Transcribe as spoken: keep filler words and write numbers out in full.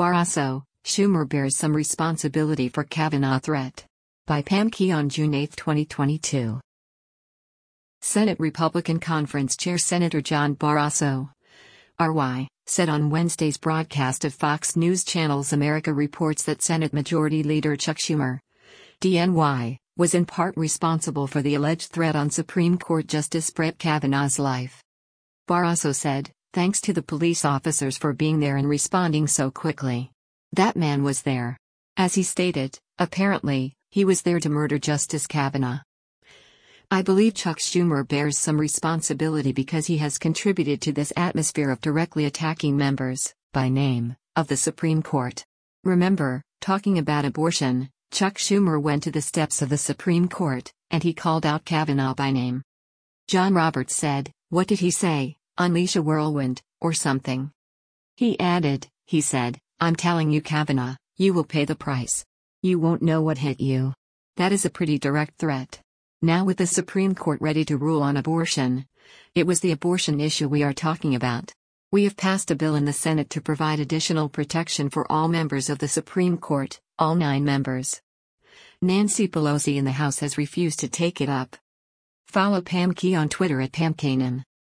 Barrasso, Schumer bears some responsibility for Kavanaugh threat. By Pam Key on June eighth, twenty twenty-two. Senate Republican Conference Chair Senator John Barrasso, R Y, said on Wednesday's broadcast of Fox News Channel's America Reports that Senate Majority Leader Chuck Schumer, D N Y, was in part responsible for the alleged threat on Supreme Court Justice Brett Kavanaugh's life. Barrasso said, "Thanks to the police officers for being there and responding so quickly. That man was there. As he stated, apparently, he was there to murder Justice Kavanaugh. I believe Chuck Schumer bears some responsibility because he has contributed to this atmosphere of directly attacking members, by name, of the Supreme Court." Remember, talking about abortion, Chuck Schumer went to the steps of the Supreme Court, and he called out Kavanaugh by name. John Roberts said, "What did he say? Unleash a whirlwind, or something?" He added, he said, "I'm telling you, Kavanaugh, you will pay the price. You won't know what hit you." That is a pretty direct threat. Now, with the Supreme Court ready to rule on abortion, it was the abortion issue we are talking about. We have passed a bill in the Senate to provide additional protection for all members of the Supreme Court, all nine members. Nancy Pelosi in the House has refused to take it up. Follow Pam Key on Twitter at Pam Kanan.